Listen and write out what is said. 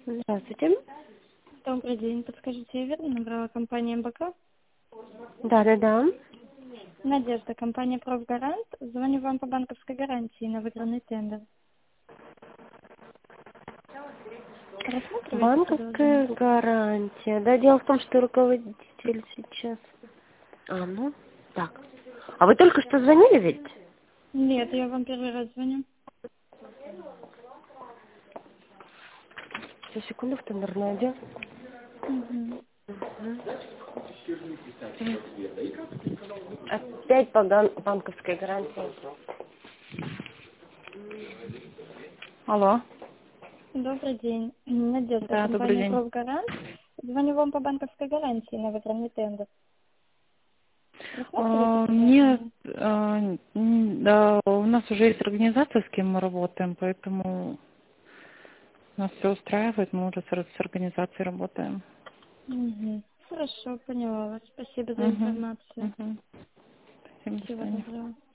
Здравствуйте. Добрый день. Подскажите, я верно набрала компания МБК? Да. Надежда, компания «Профгарант». Звоню вам по банковской гарантии на выигранный тендер. Рассматриваете Банковская предложение? гарантия. Да, дело в том, что руководитель сейчас... Так. А вы только что звонили ведь? Нет, я вам первый раз звоню. Сейчас, секунду, в тендерный отдел. Угу. Опять по банковской гарантии. Алло. Добрый день. Надежда, Да, добрый компания день. «Профгарант». Звоню вам по банковской гарантии на выигранный тендер. Рассматриваете Нет, предложение? да, у нас уже есть организация, с кем мы работаем, поэтому нас все устраивает, мы уже с организацией работаем. Угу. Хорошо, поняла вас. Спасибо за Угу. информацию. Угу. Всем до Всего свидания. доброго.